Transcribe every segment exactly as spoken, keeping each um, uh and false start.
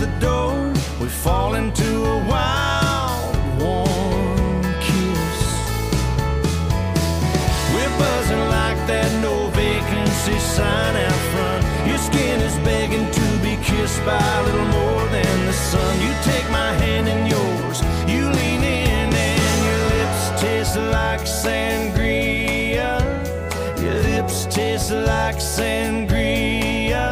the door, we fall into a wild, warm kiss. We're buzzing like that no vacancy sign out front. Your skin is begging to be kissed by a little more than the sun. You take my hand in yours, you lean in, and your lips taste like sangria. Your lips taste like sangria.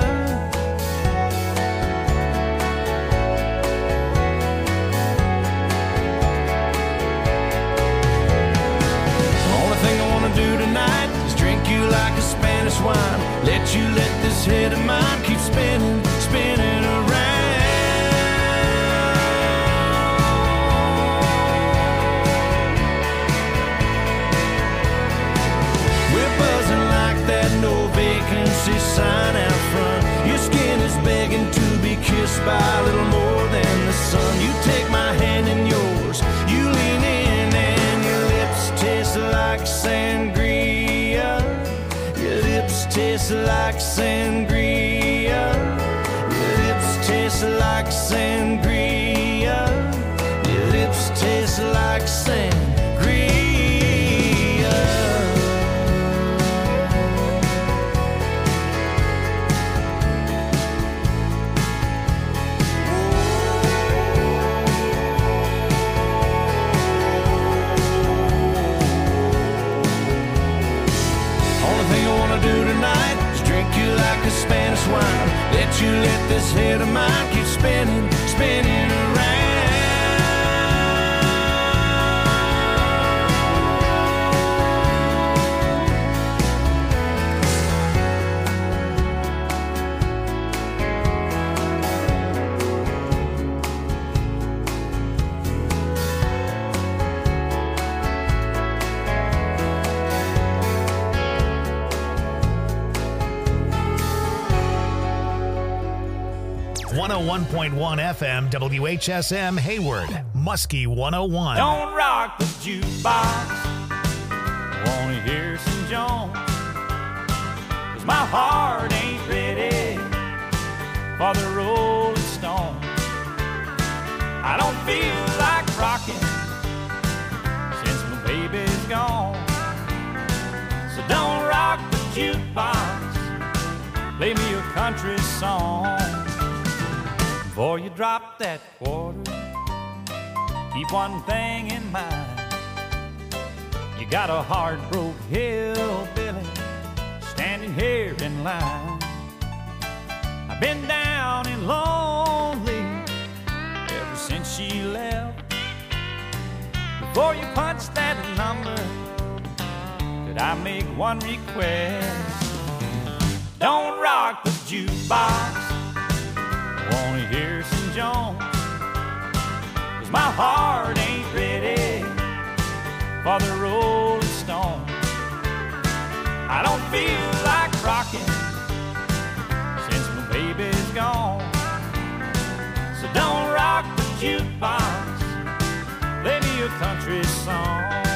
Only thing I wanna do tonight is drink you like a Spanish wine. Let you let this head of mine keep spinning, spinning around. We're buzzing like that no vacancy sign out front. Your skin is begging to be kissed by a little more than the sun. You take my hand in yours, you lean in, and your lips taste like sangria. Your lips taste like sangria. Your lips taste like sangria. Your lips taste like sangria. Like a Spanish wine, let you let this head of mine keep spinning, spinning one oh one point one F M, W H S M, Hayward, Muskie one oh one. Don't rock the jukebox, I wanna hear some Jones, 'cause my heart ain't ready for the Rolling Stones. I don't feel like rocking since my baby's gone. So don't rock the jukebox, play me a country song. Before you drop that quarter, keep one thing in mind. You got a heart-broke hillbilly standing here in line. I've been down and lonely ever since she left. Before you punch that number, could I make one request? Don't rock the jukebox, wanna hear some Jones, 'cause my heart ain't ready for the Rolling Stones. I don't feel like rocking since my baby's gone. So don't rock the jukebox, play me a country song.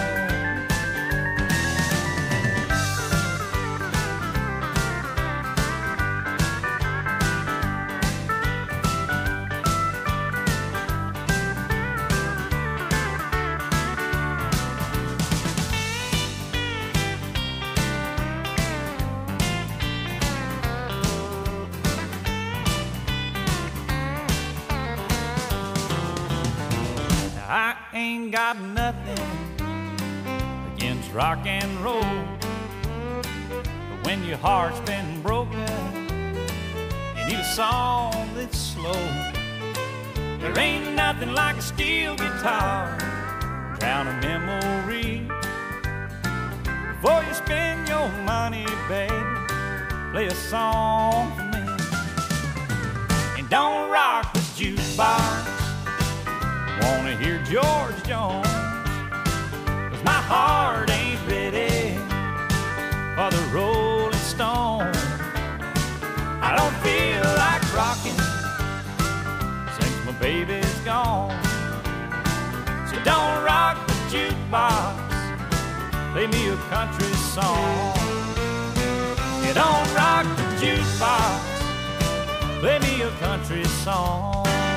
I ain't got nothing against rock and roll, but when your heart's been broken, you need a song that's slow. There ain't nothing like a steel guitar, drown a memory. Before you spend your money, baby, play a song for me. And don't rock the jukebox, wanna hear George Jones, 'cause my heart ain't ready for the Rolling Stones. I don't feel like rocking since my baby's gone. So don't rock the jukebox, play me a country song. You don't rock the jukebox, play me a country song.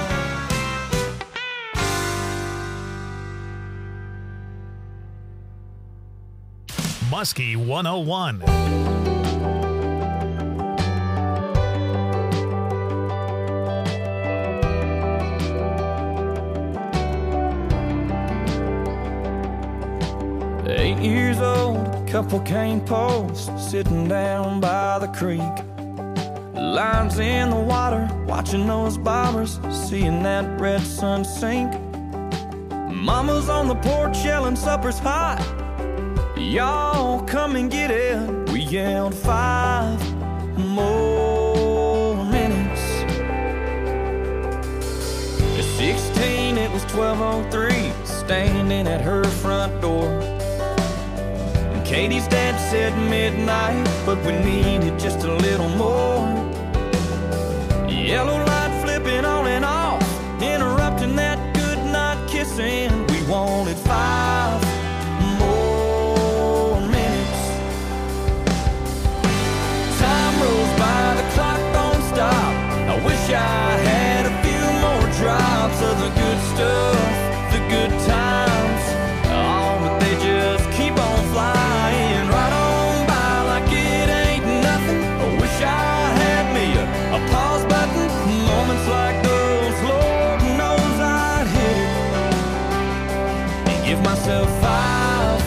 Muskie one oh one. Eight years old, couple cane posts sitting down by the creek. Lines in the water, watching those bobbers, seeing that red sun sink. Mama's on the porch yelling supper's hot. Y'all come and get it. We yelled five more minutes. At sixteen, it was twelve oh three, standing at her front door. And Katie's dad said midnight, but we needed just a little more. Yellow light flipping on and off, interrupting that good night kissing. We wanted five more minutes. Time rolls by, the clock don't stop. I wish I had a few more drops of the good stuff, the good times. Oh, but they just keep on flying right on by like it ain't nothing. I wish I had me a, a pause button. Moments like those, Lord knows I'd hit it and give myself five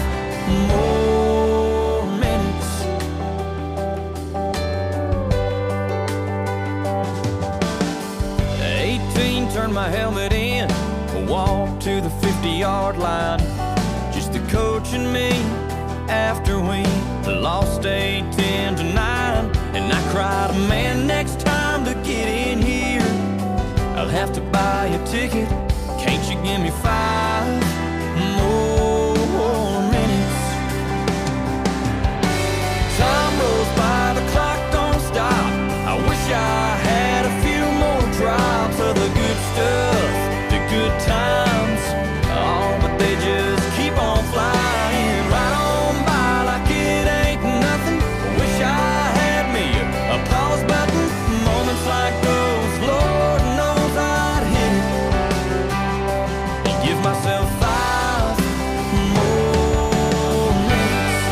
more minutes. eighteen, turned my helmet in, walked to the fifty-yard line. Just the coach and me after we lost eighteen to nine. And I cried, man, next time to get in here, I'll have to buy a ticket. Can't you give me five more minutes? Time rolls by, the clock don't stop. I wish I had a few more drops of the good stuff, the good times. Oh, but they just keep on flying right on by like it ain't nothing. I wish I had me a, a pause button. Moments like those, Lord knows I'd hit it and give myself five more minutes.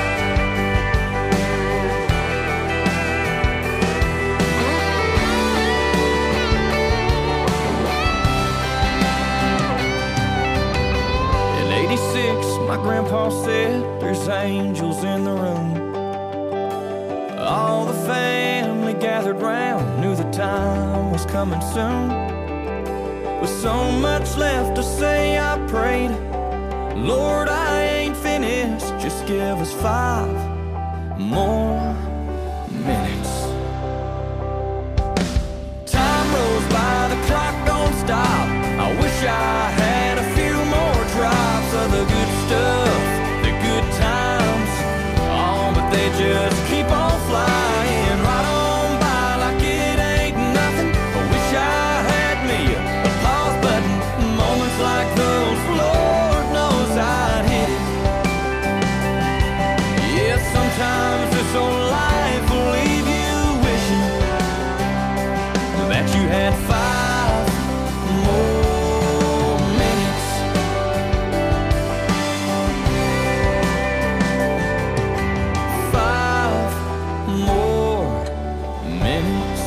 In eighty-six, my grandpa said there's angels in the room. All the family gathered round, knew the time was coming soon. With so much left to say, I prayed, Lord, I ain't finished, just give us five more minutes. Time rolls by, the clock don't stop. I wish I had a few more drops of the good stuff, the good times. Oh, but they just keep on flying right on by like it ain't nothing. I wish I had me a, a pause button. Moments like those, Lord knows I'd hit it. Yeah, sometimes this old life will leave you wishing that you had five more minutes. Five more minutes.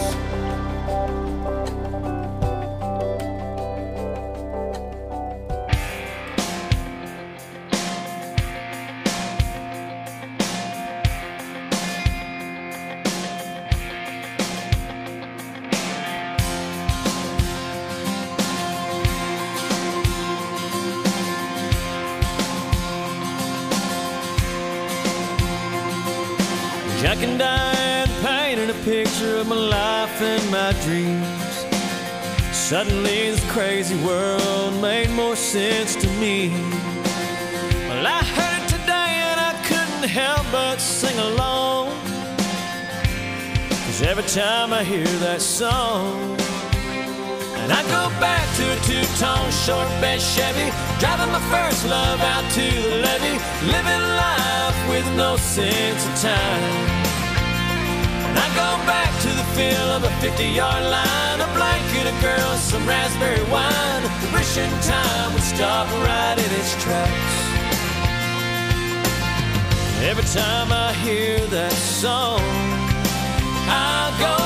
Jack and Diane painted a picture of my life and my dreams. Suddenly this crazy world made more sense to me. Well, I heard it today and I couldn't help but sing along, 'cause every time I hear that song, and I go back to a two-tone short bed Chevy, driving my first love out to the levee, living life with no sense of time. And I go back to the feel of a fifty-yard line, a blanket, a girl, some raspberry wine, wishing time would stop right in its tracks. Every time I hear that song, I go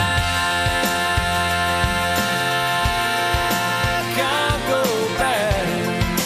back, I go back.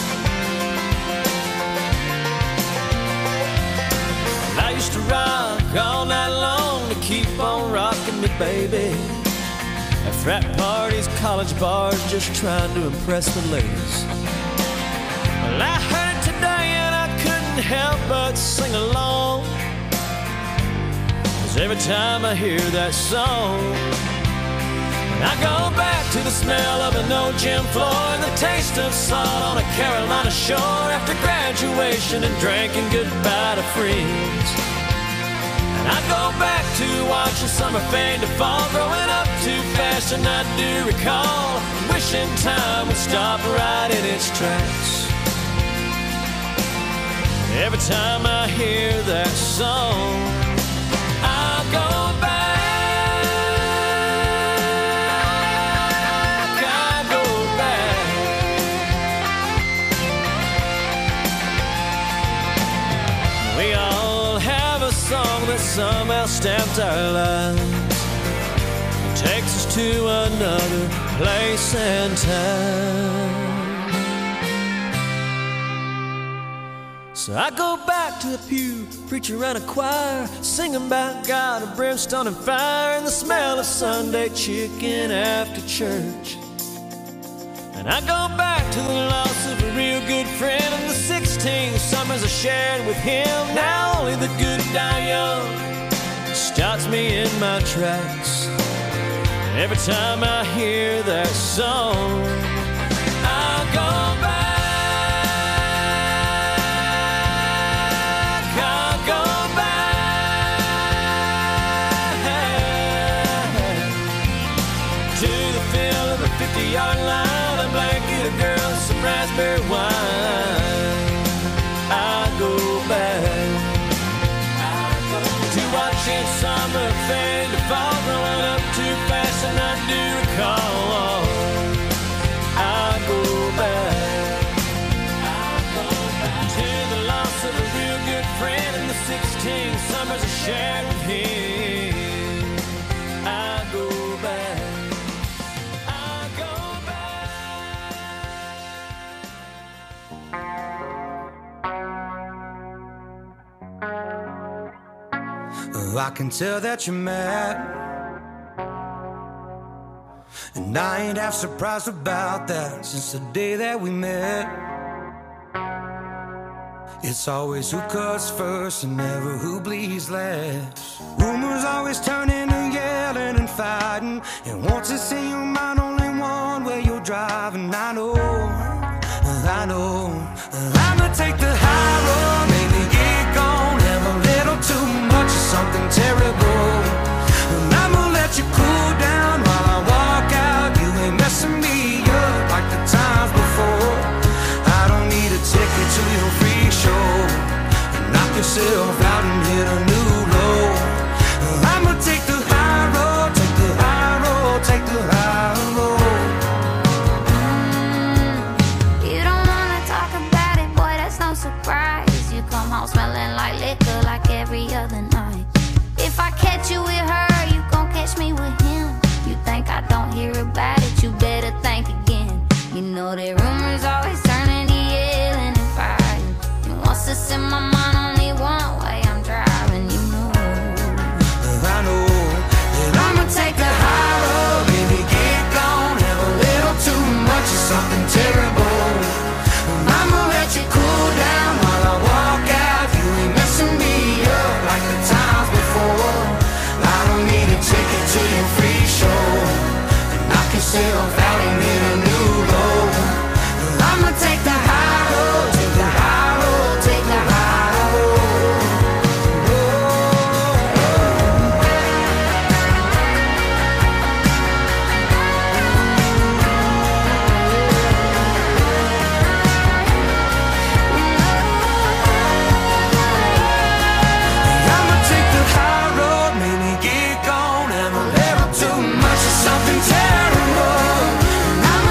And I used to rock all night long to keep on rocking me, baby. At frat parties, college bars, just trying to impress the ladies. Well, I heard it today and I couldn't help but sing along. 'Cause every time I hear that song, I go back to the smell of an old gym floor and the taste of salt on a Carolina shore after graduation and drinking goodbye to friends. And I go back to watching summer fade to fall, growing up too fast, and I do recall wishing time would stop right in its tracks. Every time I hear that song, I go back, I go back. We all have a song that somehow stamped our lives, it takes us to another place and time. So I go back to the pew, preacher and a choir, singing about God and brimstone and fire and the smell of Sunday chicken after church. And I go back to the loss of a real good friend and the sixteen summers I shared with him. Now only the good die young stops me in my tracks. Every time I hear that song, I go back. fifty-yard line, a blanket of girls, some raspberry wine. I go back, I go to watching summer fade to fall, growing up too fast, and I do recall. I go back, I go back to the loss of a real good friend and the sixteen summers I shared with him. I go back. I can tell that you're mad, and I ain't half surprised about that. Since the day that we met, it's always who cuts first and never who bleeds last. Rumors always turn into yelling and fighting, and once it's in your mind, only one way you're driving. I know, I know, I'ma take the high road, maybe get gone, have a little too much of something terrible, and I'ma let you cool down while I walk out. You ain't messing me up like the times before. I don't need a ticket to your free show, and knock yourself out and hit a new low. I'ma take the high road, take the high road, take the high road. Mm, you don't wanna talk about it, boy, that's no surprise. You come home smelling like liquor like every other night. If I catch you with her, you gon' catch me with him. You think I don't hear about it, you better think again. You know that rumors always turn into yelling and fighting, and once it's in my mind, only one way I'm driving. You know, I know that I'ma take the high road, baby, get gone, have a little too much of something terrible, and I'ma let you cool down while I walk out. You ain't messing me up like the times before. I don't need a ticket to your free show, and knock yourself out and hit a new low. I'ma take the high road, take the high road, take the high road. I'ma take the high road, maybe get gone, have a little too much of something terrible, and I'ma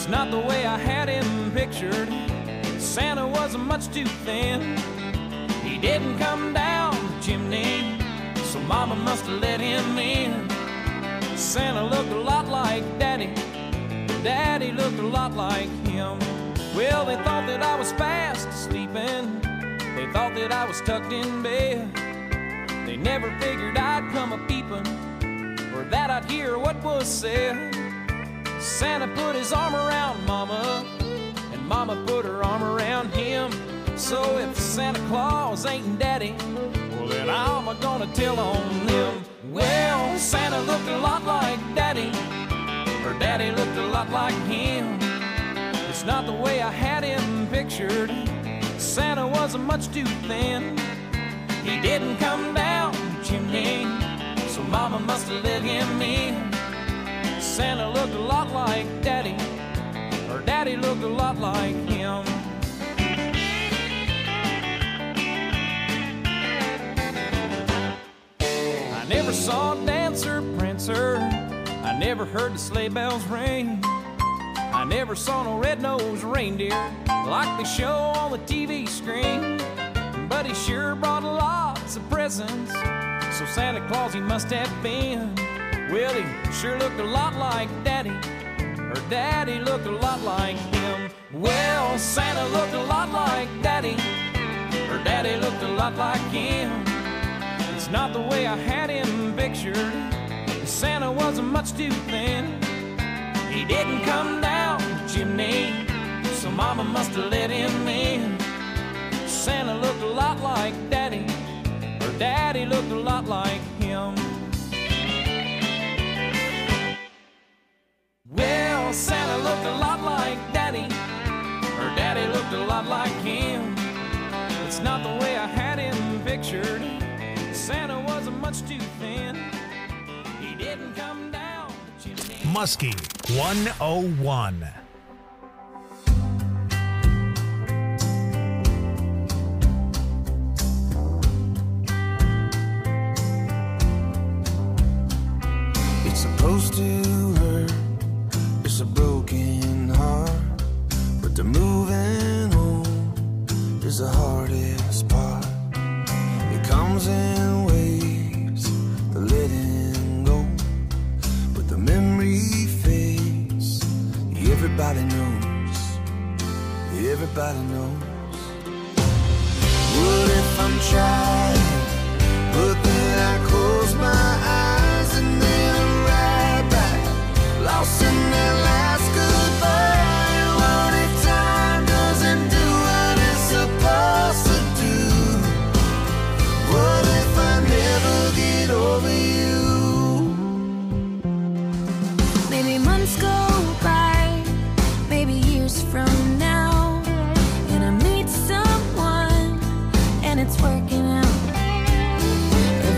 not the way I had him pictured. Santa wasn't much too thin. He didn't come down the chimney, so Mama must have let him in. Santa looked a lot like Daddy, Daddy looked a lot like him. Well, they thought that I was fast sleeping, they thought that I was tucked in bed. They never figured I'd come a-peeping, or that I'd hear what was said. Santa put his arm around Mama, and Mama put her arm around him. So if Santa Claus ain't Daddy, well then I'm gonna tell on them. Well, Santa looked a lot like Daddy, or Daddy looked a lot like him. It's not the way I had him pictured. Santa wasn't much too thin. He didn't come down the chimney, so Mama must have let him in. Santa looked a lot like Daddy, or Daddy looked a lot like him. I never saw Dancer, Prancer, I never heard the sleigh bells ring. I never saw no red-nosed reindeer like they show on the T V screen. But he sure brought lots of presents, so Santa Claus he must have been. Well, he sure looked a lot like Daddy, or Daddy looked a lot like him. Well, Santa looked a lot like Daddy, or Daddy looked a lot like him. It's not the way I had him pictured. Santa wasn't much too thin. He didn't come down the chimney, so Mama must have let him in. Santa looked a lot like Daddy, or Daddy looked a lot like him. Well, Santa looked a lot like Daddy, or Daddy looked a lot like him. It's not the way I had him pictured. Santa wasn't much too thin. He didn't come down the chimney. Muskie one oh one. It's supposed to hurt, it's a broken heart, but the moving on is the hardest part. It comes in waves, the letting go, but the memory fades. Everybody knows, everybody knows. What if I'm trying, but then I close my eyes and then I'm right back, lost in that last goodbye. What if time doesn't do what it's supposed to do? What if I never get over you? Maybe months go by, maybe years from now, and I meet someone and it's working out.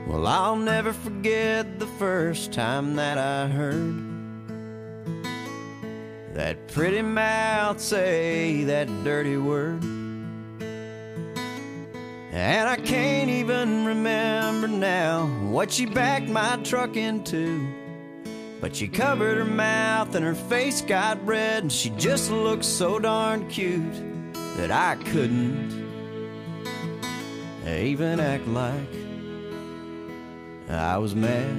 Well, I'll never forget the first time that I heard that pretty mouth say that dirty word. And I can't even remember now what she backed my truck into, but she covered her mouth and her face got red, and she just looked so darn cute that I couldn't even act like I was mad.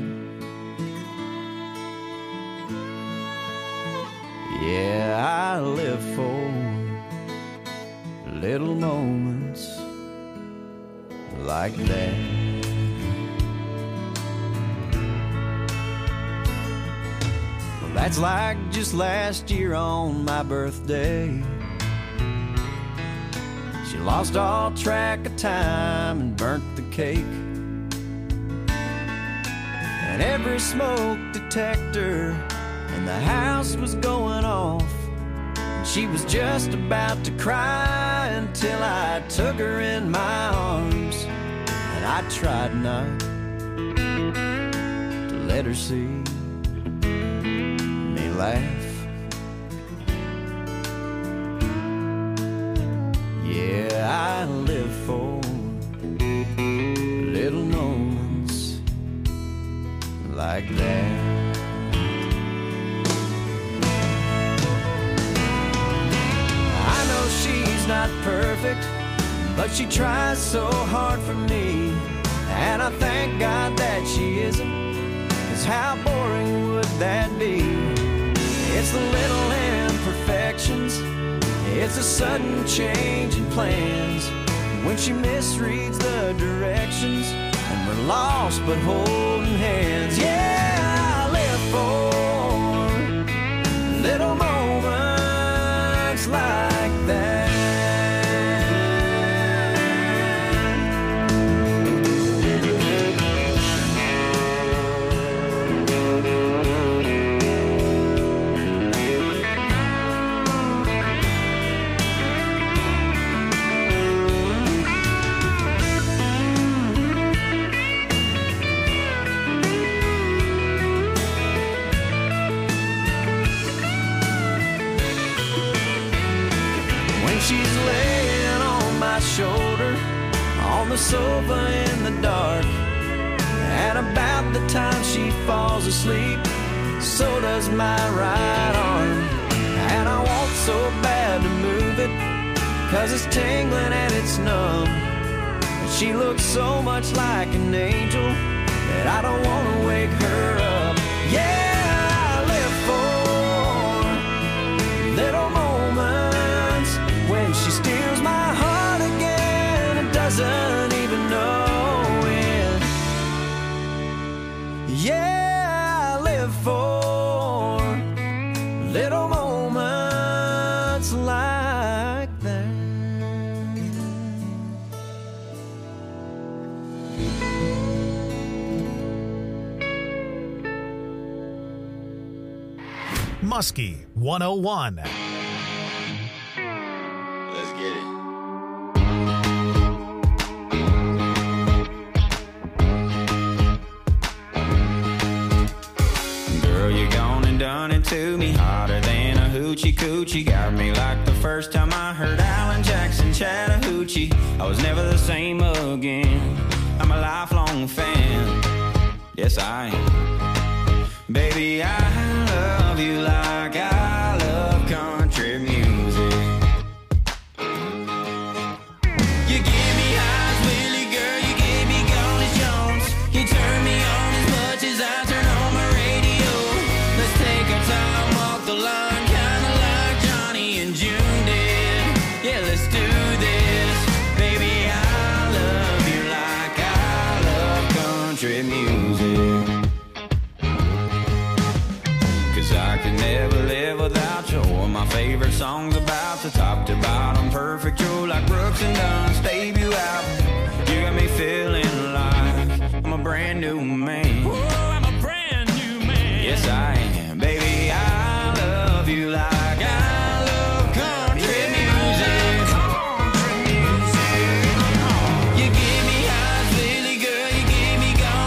Yeah, I live for little moments like that. Well, that's like just last year on my birthday. She lost all track of time and burnt the cake. And every smoke detector in the house was going off. And she was just about to cry until I took her in my arms. And I tried not to let her see me laugh. Yeah, I live for little moments like that. I know she's not perfect, but she tries so hard for me, and I thank God that she isn't, 'cause how boring would that be? It's the little imperfections, it's a sudden change in plans, when she misreads the directions, and we're lost but holding hands. Yeah, I live for little moments like that. She's laying on my shoulder on the sofa in the dark, and about the time she falls asleep, so does my right arm. And I want so bad to move it, 'cause it's tingling and it's numb. And she looks so much like an angel that I don't want to wake her up. Yeah, I live for little moments when she steals my heart again and doesn't even know it. Yeah, I live for little moments like that. Muskie one oh one. To me hotter than a hoochie coochie, got me like the first time I heard Alan Jackson Chattahoochee. I was never the same again. I'm a lifelong fan. Yes, I am. Baby, I love you like I love country music. You give me eyes, Willie, girl, you gave me Golden Jones. You turn me on as much as I turn on my radio. Let's take our time, walk the line, kinda like Johnny and June did. Yeah, let's do this. Baby, I love you like I love country music. 'Cause I can never live without you, or my favorite songs about the top to bottom, perfect. You're like Brooks and Dunn's debut album. You got me feeling like I'm a brand new man. Oh, I'm a brand new man. Yes, I am. Baby, I love you like I love country music. You give me eyes, Billy girl, you give me gone.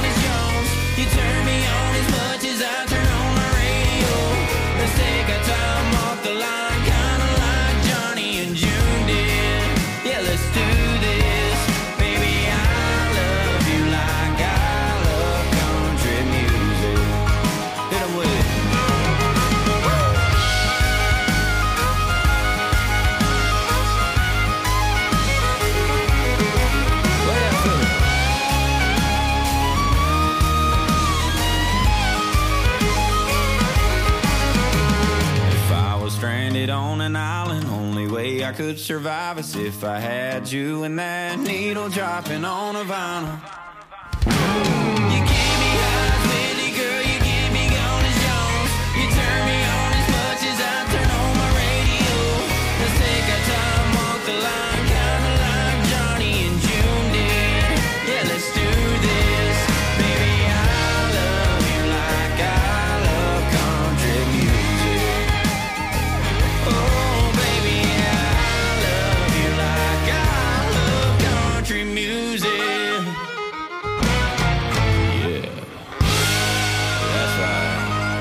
I could survive as if I had you and that needle dropping on a vinyl. You give me highs, Whitney, girl, you give me gone as Jones. You turn me on as much as I turn on my radio. Let's take our time, walk the line, kinda like Johnny and June did. Yeah, let's do this. Baby, I love you like I love country music. Oh, baby, I love you like I love country music. Yeah, that's right.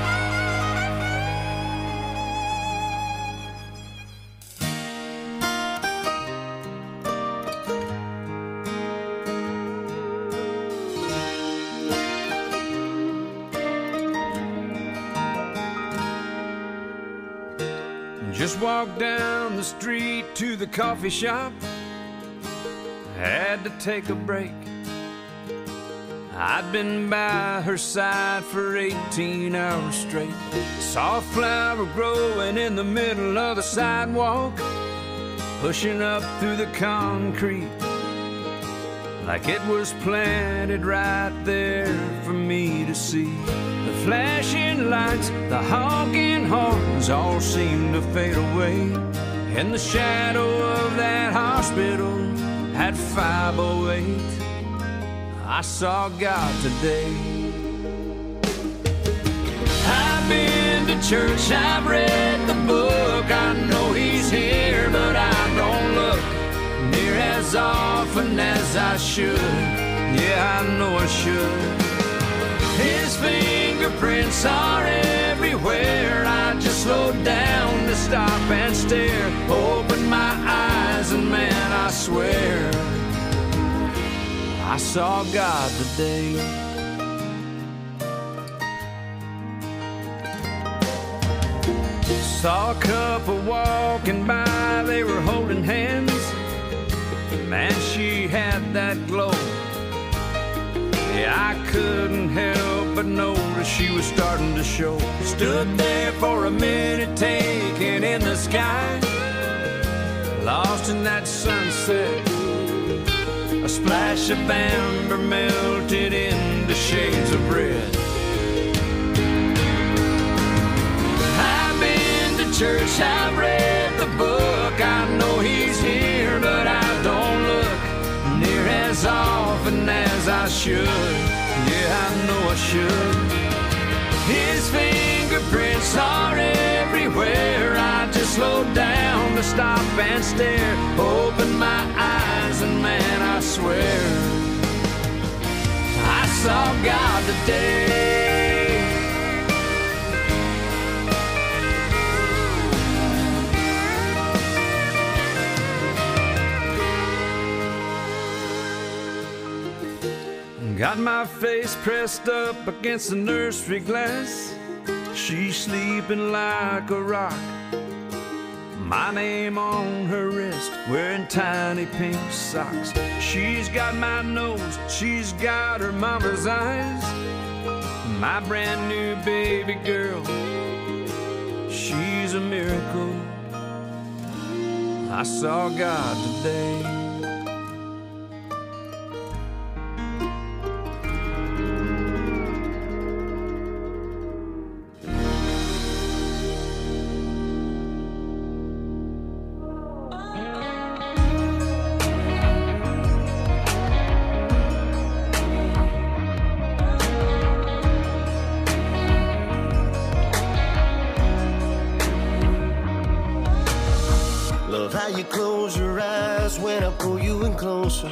Just walked down the street to the coffee shop. Had to take a break. I'd been by her side for eighteen hours straight. Saw a flower growing in the middle of the sidewalk, pushing up through the concrete like it was planted right there for me to see. The flashing lights, the honking horns all seemed to fade away. In the shadow of that hospital at five oh eight, I saw God today. I've been to church, I've read the book, I know he's here, but I don't look near as often as I should. Yeah, I know I should. His fingerprints are everywhere. I just slowed down to stop and stare. Opened my eyes and man, I swear I saw God today. Saw a couple walking by, they were holding hands. Man, she had that glow. Yeah, I couldn't help but notice she was starting to show. Stood there for a minute, taking in the sky, lost in that sunset. A splash of amber melted into shades of red. I've been to church, I've read the book, I know he's here, but I don't look near as often as I should. Yeah, I know I should. His fingerprints are everywhere. I just slowed down to stop and stare. Opened my eyes and man, I swear I saw God today. Got my face pressed up against the nursery glass. She's sleeping like a rock. My name on her wrist, wearing tiny pink socks. She's got my nose, she's got her mama's eyes. My brand new baby girl, she's a miracle. I saw God today. How you close your eyes when I pull you in closer.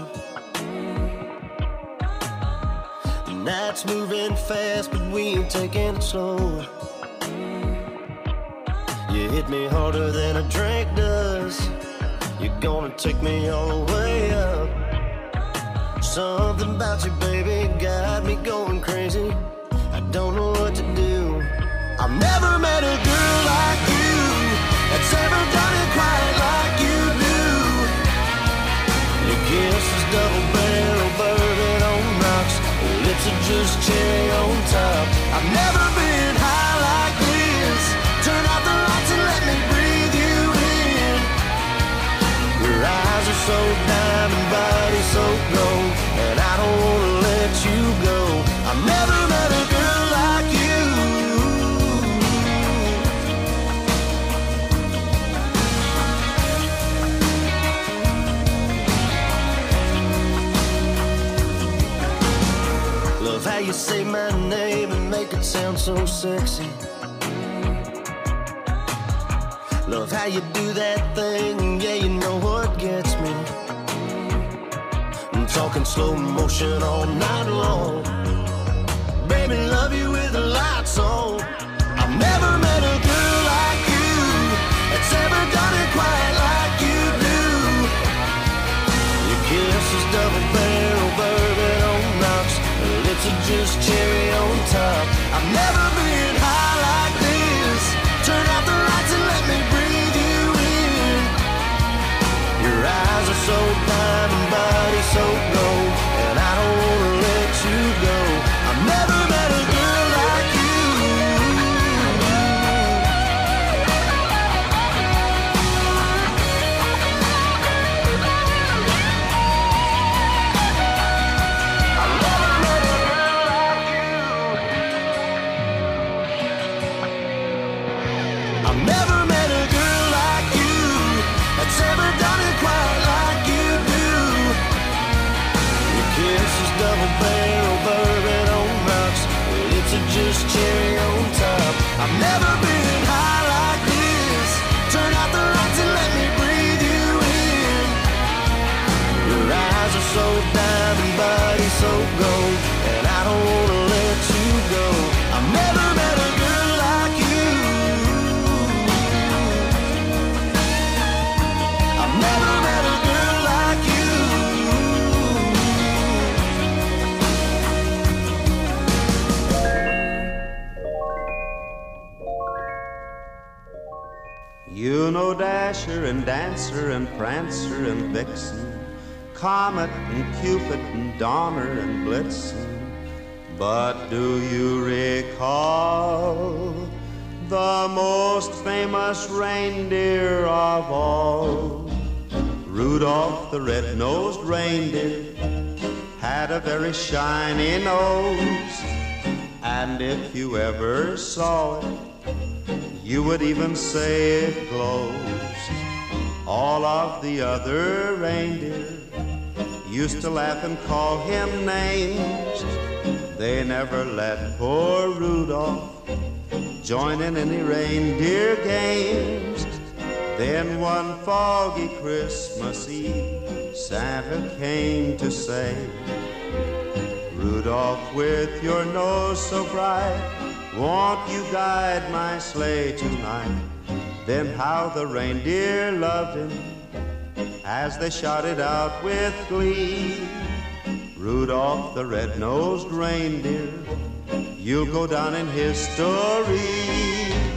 The night's moving fast, but we ain't taking it slow. You hit me harder than a drink does. You're gonna take me all the way up. Something about you, baby, got me going crazy. I don't know what to do. I've never met a girl like you that's ever done it quite like you do. Your kiss is double barrel bourbon on rocks. Your lips are just cherry on top. I've never been high like this. Turn out the lights and let me breathe you in. Love how you say my name and make it sound so sexy. Love how you do that thing, yeah, you know what gets me. I'm talking slow motion all night long. Baby, love you with the lights on. I've never met a girl like you that's ever done it quite like you do. Your kiss is double barrel bourbon on rocks, her lips are just cherry on top. I've never been high like this. Turn out the lights and let me breathe you in. Your eyes are so diamond, body so gold, and I don't wanna let you go. I've never met a girl like you. I've never met a girl like you that's ever done it quite like you do. Your kiss is double barrel bourbon on rocks, your lips are just cherry on top. I've never been high like this. Turn out the lights and let me breathe you in. Your eyes are so diamond, body so gold, and I don't wanna let you go. I've never met a girl like you. I've never met a girl like you. You know Dasher and Dancer and Prancer and Vixen, Comet and Cupid and Donner and Blitzen. But do you recall the most famous reindeer of all? Rudolph the red-nosed reindeer had a very shiny nose, and if you ever saw it, you would even say it glows. All of the other reindeer used to laugh and call him names. They never let poor Rudolph join in any reindeer games. Then one foggy Christmas Eve, Santa came to say, Rudolph, with your nose so bright, won't you guide my sleigh tonight? Then how the reindeer loved him as they shouted out with glee, Rudolph the red-nosed reindeer, you'll go down in history.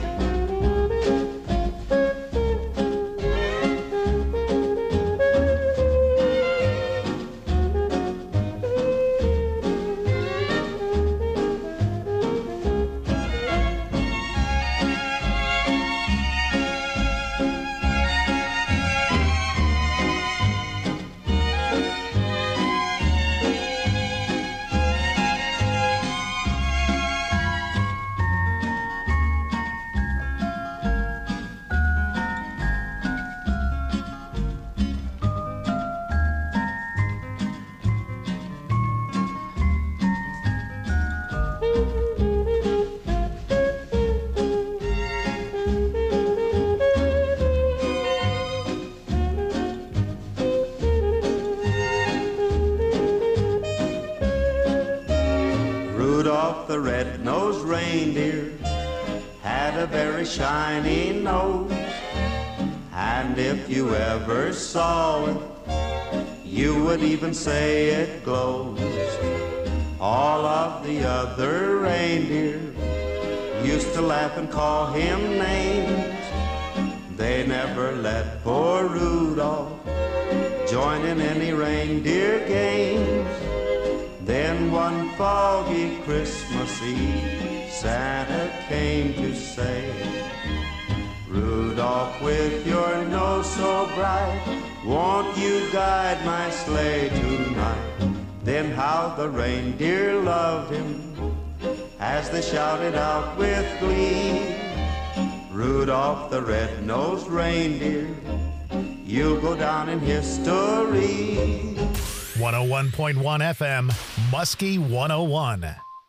Rudolph the red-nosed reindeer had a very shiny nose, and if you ever saw it, you would even say it glows. All of the other reindeer used to laugh and call him names. They never let poor Rudolph join in any reindeer games. Then one foggy Christmas Eve, Santa came to say, Rudolph, with your nose so bright, won't you guide my sleigh tonight? Then how the reindeer loved him as they shouted out with glee, Rudolph the red-nosed reindeer, you'll go down in history. one oh one point one F M, Muskie one oh one.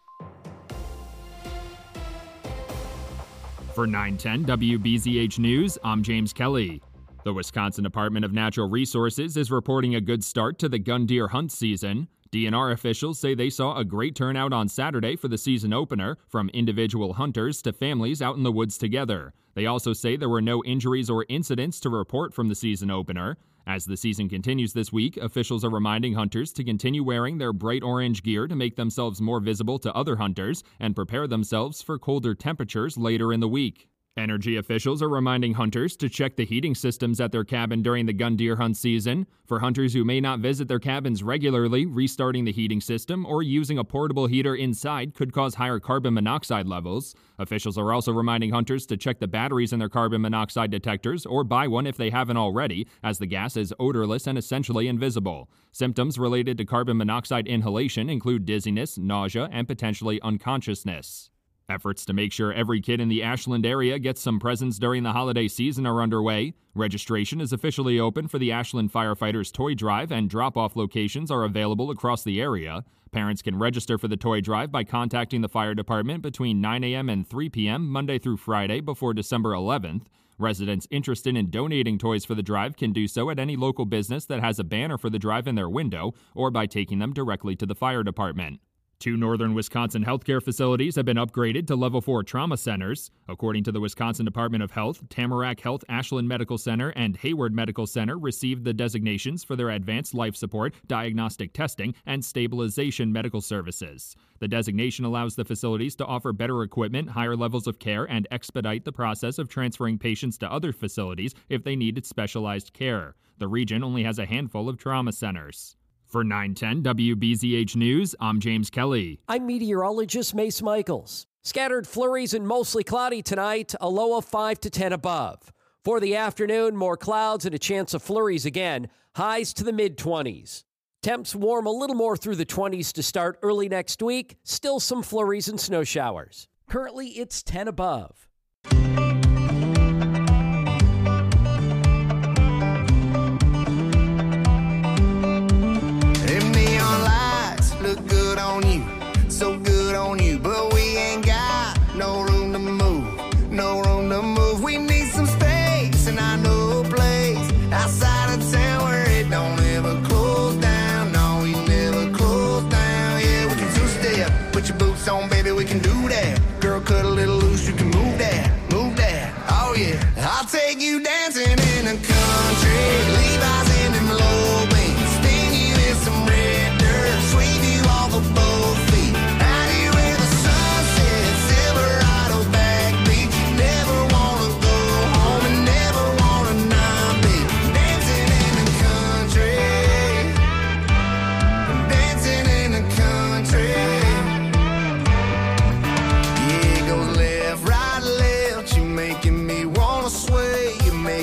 For nine ten W B Z H News, I'm James Kelly. The Wisconsin Department of Natural Resources is reporting a good start to the gun deer hunt season. D N R officials say they saw a great turnout on Saturday for the season opener, from individual hunters to families out in the woods together. They also say there were no injuries or incidents to report from the season opener. As the season continues this week, officials are reminding hunters to continue wearing their bright orange gear to make themselves more visible to other hunters and prepare themselves for colder temperatures later in the week. Energy officials are reminding hunters to check the heating systems at their cabin during the gun deer hunt season. For hunters who may not visit their cabins regularly, restarting the heating system or using a portable heater inside could cause higher carbon monoxide levels. Officials are also reminding hunters to check the batteries in their carbon monoxide detectors or buy one if they haven't already, as the gas is odorless and essentially invisible. Symptoms related to carbon monoxide inhalation include dizziness, nausea, and potentially unconsciousness. Efforts to make sure every kid in the Ashland area gets some presents during the holiday season are underway. Registration is officially open for the Ashland Firefighters Toy Drive, and drop-off locations are available across the area. Parents can register for the toy drive by contacting the fire department between nine a.m. and three p.m. Monday through Friday before December eleventh. Residents interested in donating toys for the drive can do so at any local business that has a banner for the drive in their window, or by taking them directly to the fire department. Two northern Wisconsin healthcare facilities have been upgraded to level four trauma centers. According to the Wisconsin Department of Health, Tamarack Health Ashland Medical Center and Hayward Medical Center received the designations for their advanced life support, diagnostic testing, and stabilization medical services. The designation allows the facilities to offer better equipment, higher levels of care, and expedite the process of transferring patients to other facilities if they needed specialized care. The region only has a handful of trauma centers. For nine ten W B Z H News, I'm James Kelly. I'm meteorologist Mace Michaels. Scattered flurries and mostly cloudy tonight, a low of five to ten above. For the afternoon, more clouds and a chance of flurries again, highs to the mid-twenties. Temps warm a little more through the twenties to start early next week, still some flurries and snow showers. Currently, it's ten above. Look good on you, so good on you, but we ain't got no room to move, no room to move. We need some space, and I know a place outside of town where it don't ever close down. No, we never close down. Yeah, we can two-step, put your boots on, baby, we can do that. Girl, cut a little loose, you can move that, move that. Oh yeah, I'll take you dancing in the country, Levi's in them low beams, spin you in some red dirt, sweep you off of both feet, out here where the sun sets, Silverado backbeat. You never wanna go home and never wanna not be dancing in the country, dancing in the country. Yeah, it goes left, right, left. You making me wanna sway. You make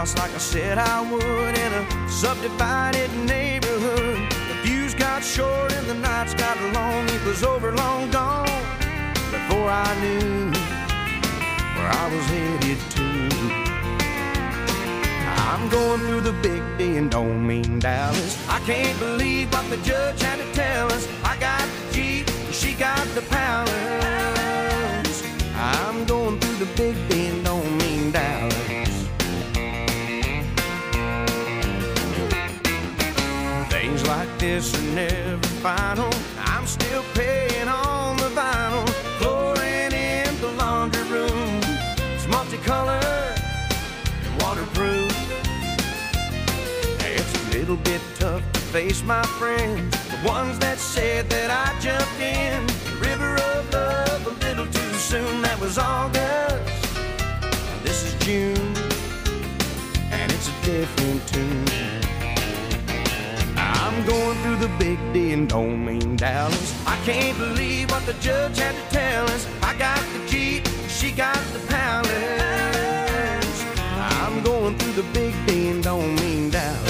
house like I said I would in a subdivided neighborhood. The views got short and the nights got long. It was over, long gone, before I knew where I was headed to. I'm going through the big D and don't mean Dallas. I can't believe what the judge had to tell us. I got the Jeep, she got the palace. I'm going through the big D and don't mean Dallas. Things like this are never final. I'm still paying on the vinyl. Flooring in the laundry room, it's multicolored and waterproof. It's a little bit tough to face my friends, the ones that said that I jumped in the river of love a little too soon. That was August, this is June, and it's a different tune. I'm going through the big D and don't mean Dallas. I can't believe what the judge had to tell us. I got the Jeep, she got the palace. I'm going through the big D and don't mean Dallas.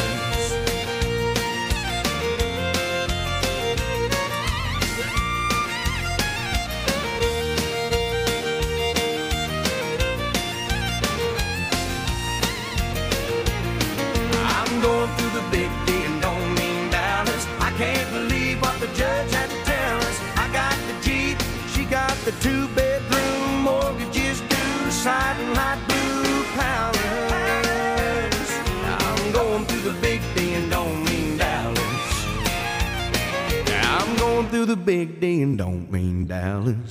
I'm going through the big D and don't mean Dallas. I can't believe what the judge had to tell us. I got the Jeep, she got the two-bedroom, mortgages due, siding light blue palace. I'm going through the big D and don't mean Dallas. I'm going through the big D and don't mean Dallas.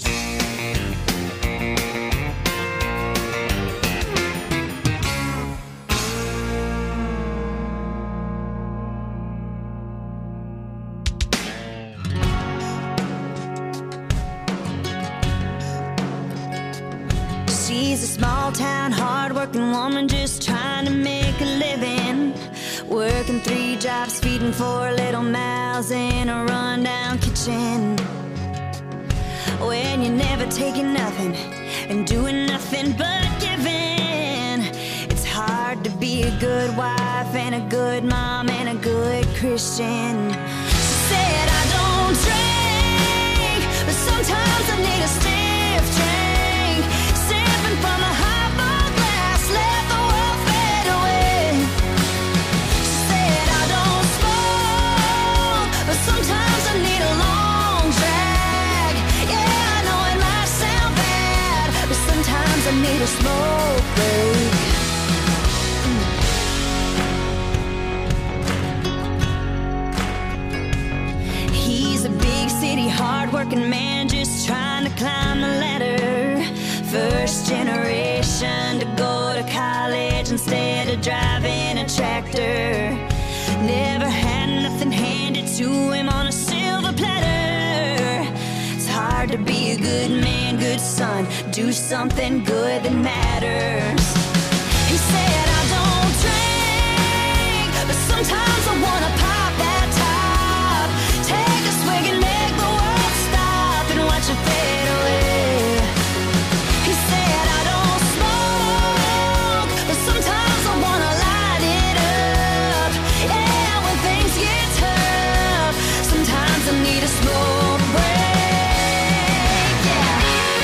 She's a small-town, hard-working woman just trying to make a living. Working three jobs, feeding four little mouths in a run-down kitchen. When you're never taking nothing and doing nothing but giving, it's hard to be a good wife and a good mom and a good Christian. She said, I don't drink, but sometimes I need a stiff drink. Sipping from a highball glass, let the world fade away. She said, I don't smoke, but sometimes I need a long drag. Yeah, I know it might sound bad, but sometimes I need a smoke break. He's a big city, hard-working man just trying to climb the ladder. First generation to go to college instead of driving a tractor. Never had nothing handed to him on a silver platter. It's hard to be a good man, good son, do something good that matters. He said, I don't drink, but sometimes I wanna pop that top. Take a swig and make the world stop and watch it fade away. He said, I don't smoke, but sometimes I wanna light it up. Yeah, when things get tough, sometimes I need a smoke break. Yeah.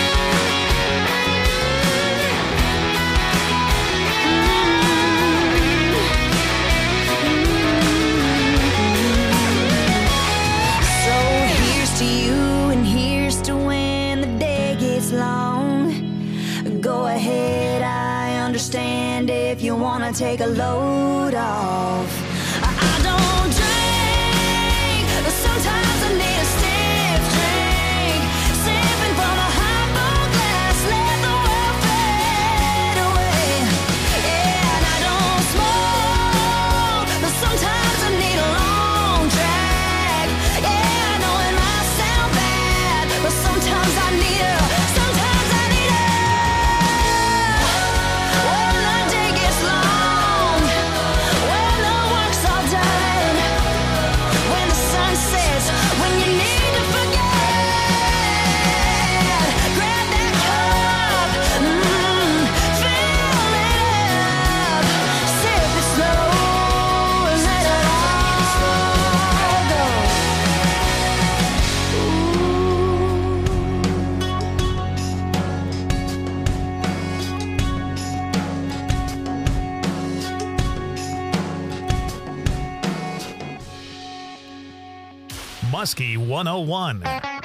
So here's to you and here's to when the day gets long. Go ahead, I understand if you wanna take a load off. I, I don't drink, but sometimes I need a stiff drink. Sipping from a highball glass, let the world fade away. Yeah, and I don't smoke, but sometimes I need a long drag. Yeah, I know it might sound bad, but sometimes I need a, sometimes I need a. When the day gets long, when the Muskie one oh one.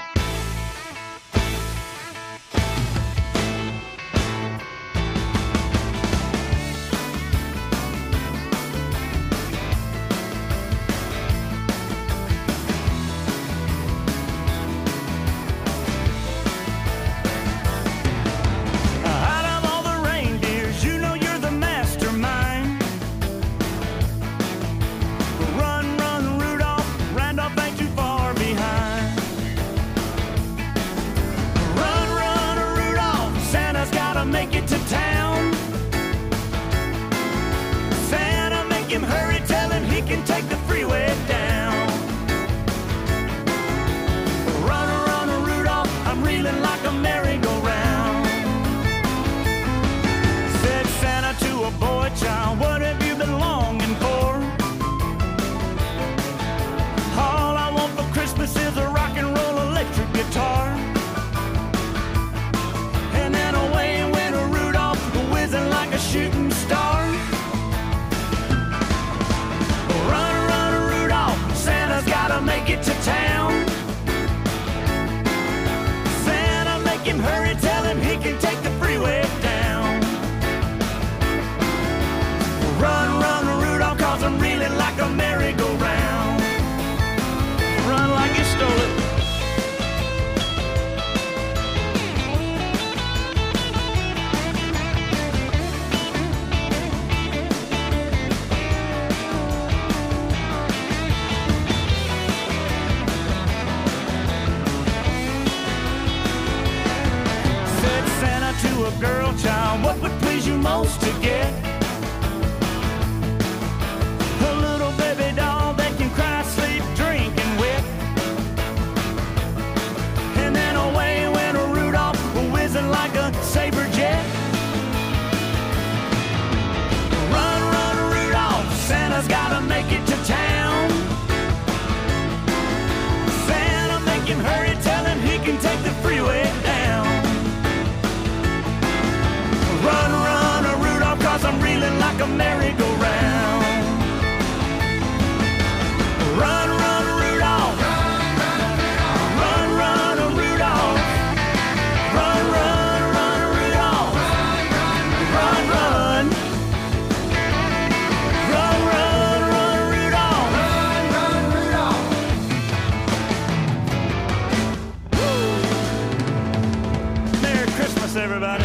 Everybody.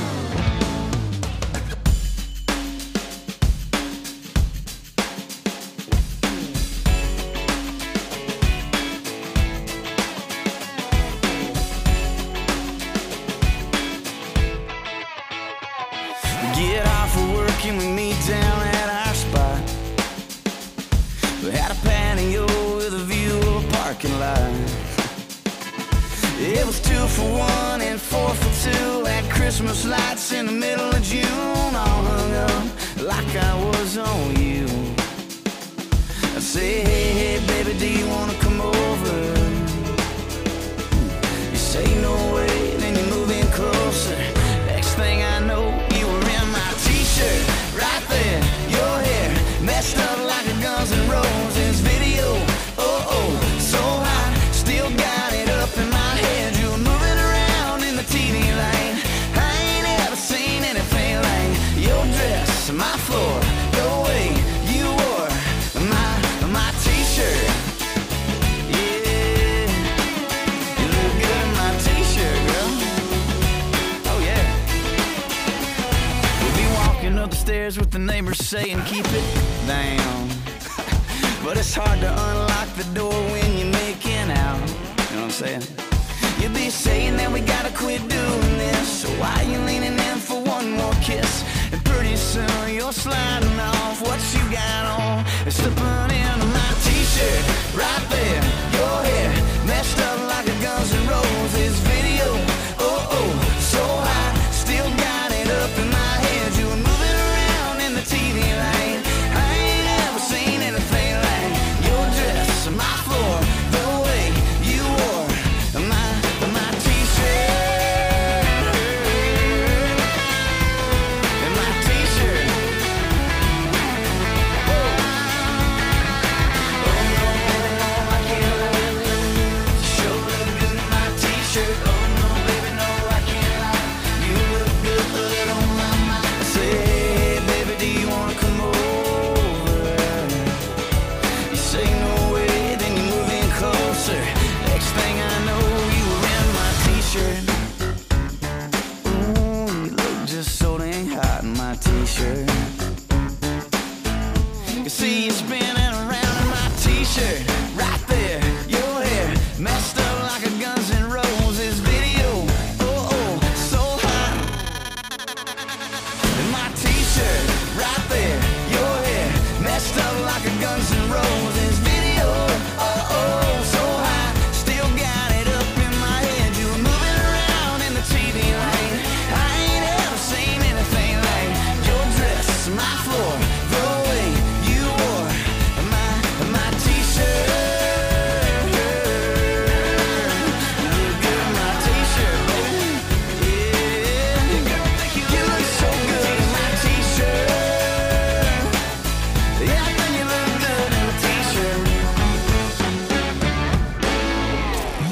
Get off of work and we meet down at our spot. We had a patio with a view of a parking lot. It was two for one and four for two. Had Christmas lights in the middle of June, all hung up like I was on you. I say, hey, hey, baby, do you wanna come over? You say no way, then you move in closer. Next thing I know, you were in my t-shirt, right there. Your hair messed up like a Guns N' Roses video. Oh, oh, so hot, still got it up in my head. You were moving around in the T V lane. I ain't ever seen anything like your dress, my floor, the way you wore my, my t-shirt. Yeah, you look good in my t-shirt, girl. Oh yeah. We'll be walking up the stairs with the neighbors saying keep it down. But it's hard to unlock the door when you're making out. You know what I'm saying? You'll be saying that we gotta quit doing this. So why you leaning in for one more kiss? And pretty soon you're sliding off what you got on and slipping into my t-shirt. Right there, your hair messed up like a Guns N' Roses video. Oh, oh, so high, still got it up in my head. You were moving around in the T V lane. I ain't ever seen anything like your dress, my floor, the way you wore my, my t-shirt. And my t-shirt.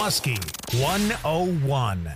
Muskie one oh one.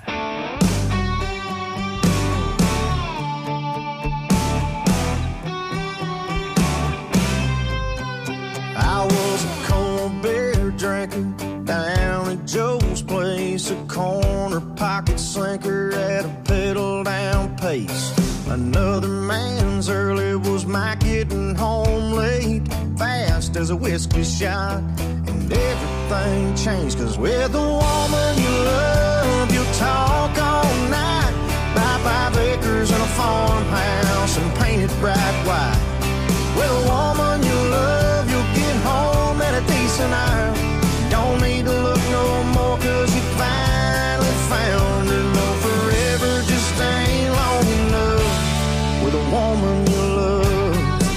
I was a cold beer drinker down at Joe's place, a corner pocket sinker at a pedal down pace. Another man's early was my getting home late, fast as a whiskey shot, and everything changed, cause with the woman you love, you'll talk all night, buy five acres and a farmhouse and paint it bright white. With a woman you love, you'll get home at a decent hour. Don't need to look no more, cause you finally found her. No, forever just ain't long enough with a woman you love.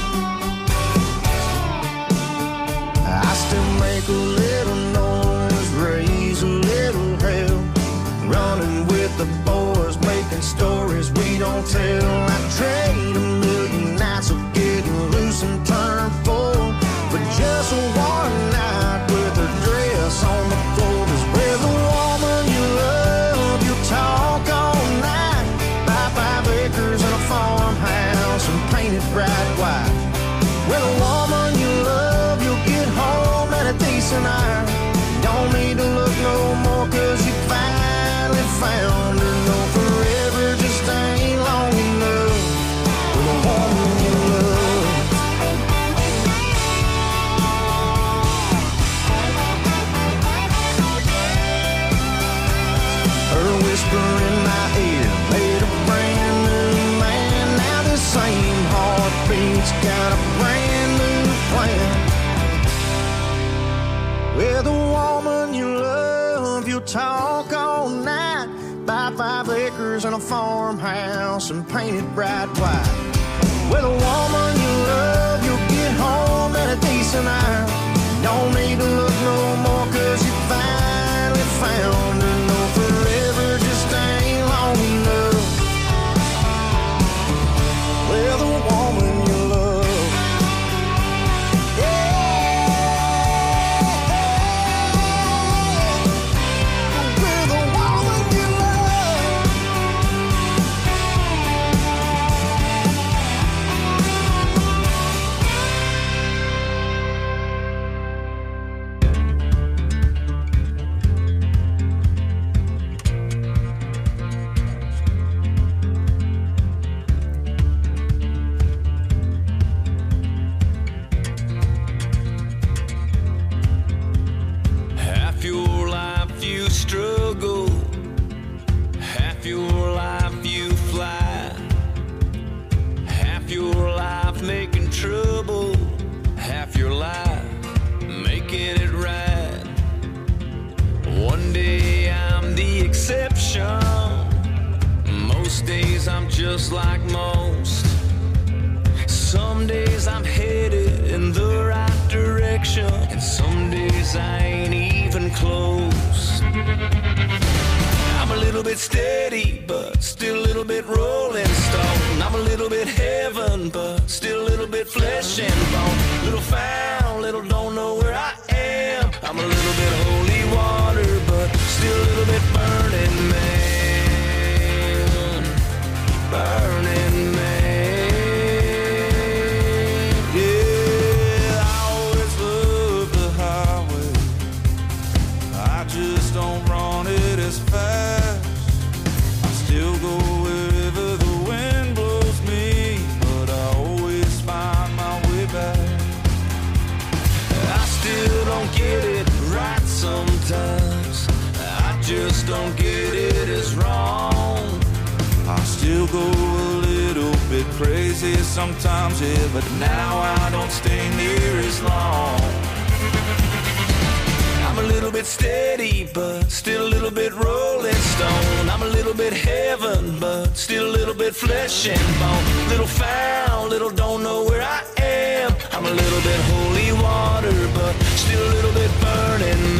I still make a little noise, raise a little hell, running with the boys, making stories we don't tell. I trade a million nights of getting loose and turn full for just one night with her dress on the floor. Cause with a woman you love, you'll talk all night, buy five acres and a farmhouse and paint it bright white. With a woman you love, you'll get home at a decent hour. Don't need to look no more, cause you finally found her. No, forever just ain't long enough with a woman you love. Her whisper in my ear made a brand new man. Now the same heartbeat's got a brand new plan. With a woman you love, you'll talk all night, buy five acres and a farmhouse and paint it bright white. With a woman you love, you'll get home at a decent hour. Don't need to look no more, cause you finally found her. No, forever just ain't long enough with a woman you love. Half your life you struggle, half your life you fly, half your life making trouble, half your life making it right. One day I'm the exception, most days I'm just like most. Some days I'm headed in the right direction, and some days I ain't even close. I'm a little bit steady, but still a little bit rolling stone. I'm a little bit heaven, but still a little bit flesh and bone. Little found, little don't know where I am. I'm a little bit holy water, but still a little bit burning man. Burning man. Don't run it as fast. I still go wherever the wind blows me, but I always find my way back. I still don't get it right sometimes. I just don't get it as wrong. I still go a little bit crazy sometimes, yeah, but now I don't stay near as long. I'm a little bit steady, but still a little bit rolling stone. I'm a little bit heaven, but still a little bit flesh and bone. Little found, little don't know where I am. I'm a little bit holy water, but still a little bit burning